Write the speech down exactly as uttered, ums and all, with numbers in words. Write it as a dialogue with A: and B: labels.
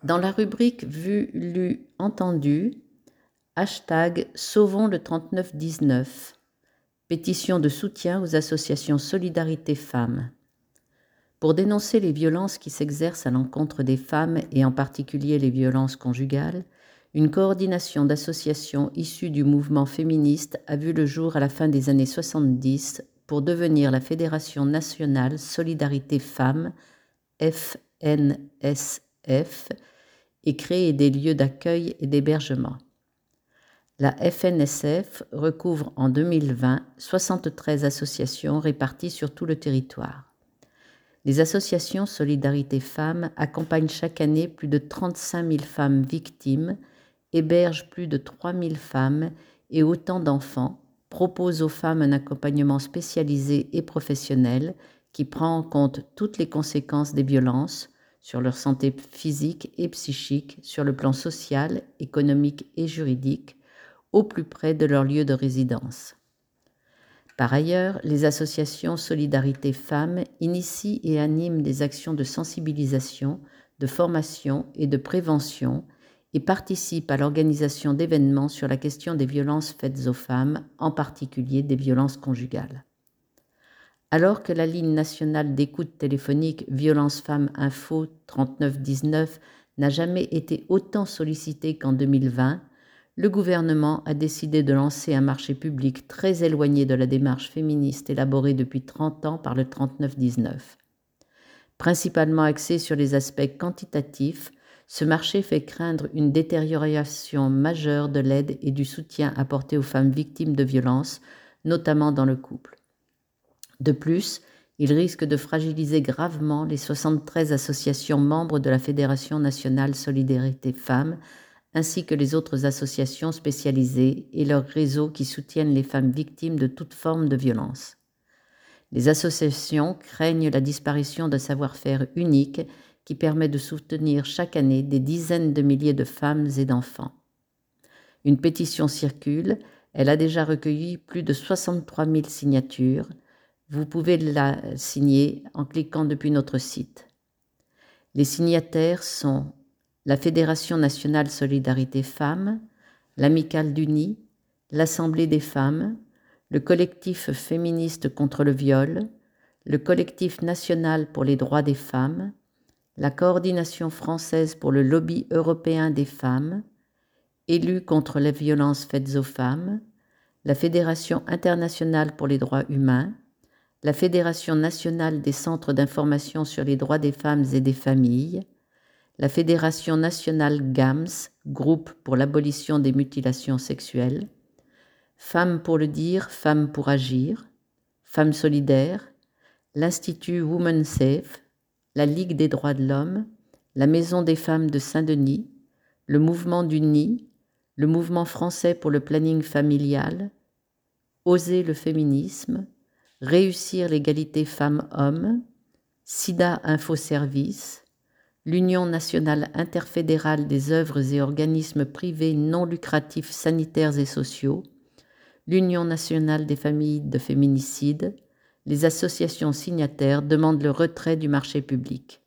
A: Dans la rubrique Vu, lu, entendu, hashtag Sauvons le trente-neuf dix-neuf, pétition de soutien aux associations Solidarité Femmes. Pour dénoncer les violences qui s'exercent à l'encontre des femmes et en particulier les violences conjugales, une coordination d'associations issues du mouvement féministe a vu le jour à la fin des années soixante-dix pour devenir la Fédération nationale Solidarité Femmes, F N S F, et créer des lieux d'accueil et d'hébergement. La F N S F recouvre en deux mille vingt soixante-treize associations réparties sur tout le territoire. Les associations Solidarité Femmes accompagnent chaque année plus de trente-cinq mille femmes victimes, hébergent plus de trois mille femmes et autant d'enfants, proposent aux femmes un accompagnement spécialisé et professionnel qui prend en compte toutes les conséquences des violences sur leur santé physique et psychique, sur le plan social, économique et juridique, au plus près de leur lieu de résidence. Par ailleurs, les associations Solidarité Femmes initient et animent des actions de sensibilisation, de formation et de prévention et participent à l'organisation d'événements sur la question des violences faites aux femmes, en particulier des violences conjugales. Alors que la ligne nationale d'écoute téléphonique Violence Femmes Info trente-neuf dix-neuf n'a jamais été autant sollicitée qu'en deux mille vingt, le gouvernement a décidé de lancer un marché public très éloigné de la démarche féministe élaborée depuis trente ans par le trente-neuf dix-neuf. Principalement axé sur les aspects quantitatifs, ce marché fait craindre une détérioration majeure de l'aide et du soutien apporté aux femmes victimes de violences, notamment dans le couple. De plus, il risque de fragiliser gravement les soixante-treize associations membres de la Fédération nationale Solidarité Femmes, ainsi que les autres associations spécialisées et leurs réseaux qui soutiennent les femmes victimes de toute forme de violence. Les associations craignent la disparition d'un savoir-faire unique qui permet de soutenir chaque année des dizaines de milliers de femmes et d'enfants. Une pétition circule, elle a déjà recueilli plus de soixante-trois mille signatures. Vous pouvez la signer en cliquant depuis notre site. Les signataires sont la Fédération nationale Solidarité Femmes, l'Amicale du Nid, l'Assemblée des femmes, le collectif féministe contre le viol, le collectif national pour les droits des femmes, la coordination française pour le lobby européen des femmes, Élus contre les violences faites aux femmes, la Fédération internationale pour les droits humains, la Fédération nationale des centres d'information sur les droits des femmes et des familles, la Fédération nationale G A M S, groupe pour l'abolition des mutilations sexuelles, Femmes pour le dire, Femmes pour agir, Femmes solidaires, l'Institut Women Safe, la Ligue des droits de l'homme, la Maison des femmes de Saint-Denis, le Mouvement du Nid, le Mouvement français pour le planning familial, Oser le féminisme, Réussir l'égalité femmes-hommes, SIDA Info Service, l'Union nationale interfédérale des œuvres et organismes privés non lucratifs sanitaires et sociaux, l'Union nationale des familles de féminicides, les associations signataires demandent le retrait du marché public.